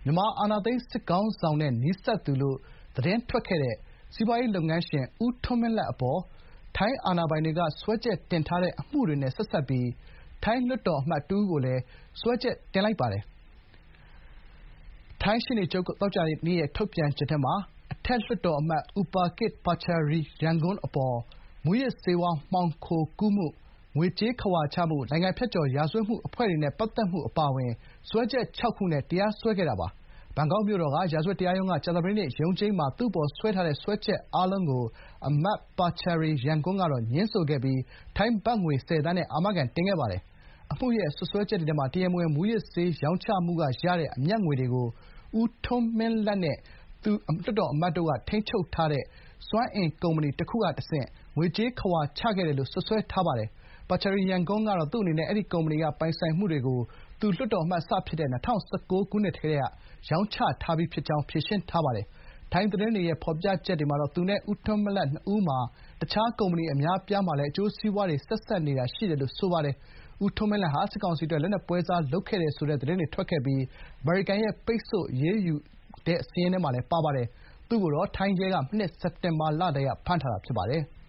မြန်မာအာဏာသိမ်းစစ်ခေါင်းဆောင်နဲ့နီးစပ်သူလို့သတင်းထွက်ခဲ့တဲ့စီးပွားရေးလုပ်ငန်းရှင်ဦးထွန်းမင်းလတ်အပေါ်ထိုင်းအာဏာပိုင်တွေကစွဲချက်တင်ထားတဲ့အမှုတွေနဲ့ဆက်စပ်ပြီးထိုင်းလွှတ်တော်အမတ်တဦးကိုလည်းစွဲချက်တင်လိုက်ပါတယ်။ထိုင်းရှေ့နေချုပ်သောကြာနေ့ရဲ့ထုတ်ပြန်ချက်ထဲမှာအထက်လွှတ်တော်အမတ် Upakit Pacharyankul အပေါ်မူးယစ်ဆေးဝါးမှောင်ခိုကူးမှု၊ငွေကြေးခဝါချမှု၊နိုင်ငံဖြတ်ကျော်ရာဇဝတ်မှုအဖွဲ့တွေနဲ့ပတ်သက်မှုအပါအဝင်စွဲချက် 6 ခုနဲ့တရားစွဲခဲ့တာပါ။ဘန်ကောက်မြို့တော်ကရာဇဝတ်တရားရုံးကကြာသပတေးနေ့ရုံးချိန်းမှာသူ့အပေါ်စွဲထားတဲ့စွဲချက်အားလုံးကိုအမတ် Pacharyankul ကငြင်းဆိုခဲ့ပြီးထိုင်းဘတ်ငွေ 10 သန်းနဲ့အာမခံတင်ခဲ့ပါတယ်။အမှုရဲ့စွပ်စွဲချက်တွေထဲမှာတရားမဝင်မူးယစ်ဆေးရောင်းချမှုကရတဲ့အမြတ်ငွေတွေကိုဦးထွန်းမင်းလတ်နဲ့သူလွှတ်တော်အမတ်တို့ကထိန်းချုပ်ထားတဲ့စွမ်းအင်ကုမ္ပဏီတခုကတဆင့်ငွေကြေးခဝါချခဲ့တယ်လို့စွပ်စွဲထားပါတယ်။ Pacharyankul ကတော့သူ့အနေနဲ့အဲဒီကုမ္ပဏီကပိုင်ဆိုင်မှုတွေကိုသူလွှတ်တော်အမတ်စဖြစ်တဲ့၂၀၁၉ ခုနှစ်ကတည်းကရောင်းချထားပြီးဖြစ်ကြောင်းဖြေရှင်းထားပါတယ်။ထိုင်းသတင်းတွေရဲ့ဖော်ပြချက်တွေမှာတော့သူနဲ့ဦးထွန်းမင်းလတ်နှစ်ဦးမှာတခြားကုမ္ပဏီအများအပြားမှာလည်းအကျိုးစီးပွားတွေဆက်စပ်နေတာရှိတယ်လို့ဆိုပါတယ်။ဦးထွန်းမင်းလတ်ဟာစစ်ကောင်စီအတွက်လက်နက်ပွဲစားလုပ်ခဲ့တယ်ဆိုတဲ့သတင်းတွေထွက်ခဲ့ပြီးအမေရိကန်ရဲ့ပိတ်ဆို့အရေးယူတဲ့စာရင်းထဲမှာလည်းပါပါတယ်။သူ့ကိုတော့ထိုင်းရဲကမနှစ်စက်တင်ဘာလကတည်းကဖမ်းထားတာဖြစ်ပါတယ်။